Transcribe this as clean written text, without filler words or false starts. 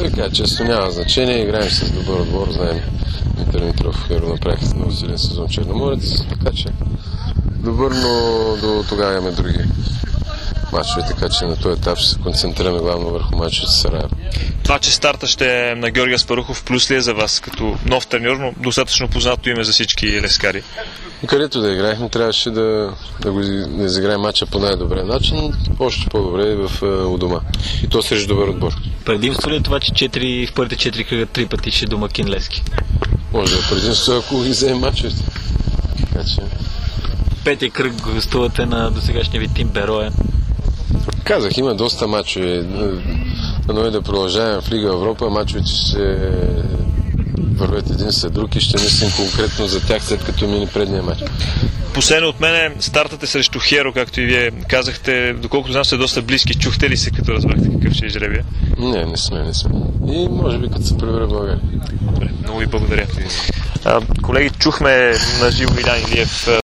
Така, често няма значение. Играем с добър отбор, знаем. Димитър Митров Херо направих много силен сезон Черноморец, така че добър, но до тогава имаме други мачове, така че на този етап ще се концентрираме главно върху мачовете с Сараево. Това, че старта ще е на Георги Аспарухов, плюс ли е за вас като нов треньор, но достатъчно познато име за всички лескари? И където да играехме, трябваше да изиграем мача по най-добрия начин, още по-добре и у дома. И то срещу добър отбор. Предимство ли е това, че в първите 4 кръга 3 пъти ще домакин Левски? Може да е предимство, ако ги вземем мачовете. Така че... Петия кръг гостувате на досегашния ви тим Берое. Казах, има доста мачове. Но и да продължаваме в Лига Европа, мачовете ще вървят един след друг и ще мислим конкретно за тях, след като мини предния мач. Последно от мене, стартът е срещу Херо, както и вие казахте. Доколкото знам, сте доста близки. Чухте ли се, като разбрахте какъв ще е жребия? Не сме. И може би като се прибере в България. Добре, много ви благодаря. Колеги, чухме на живо Илян Илиев,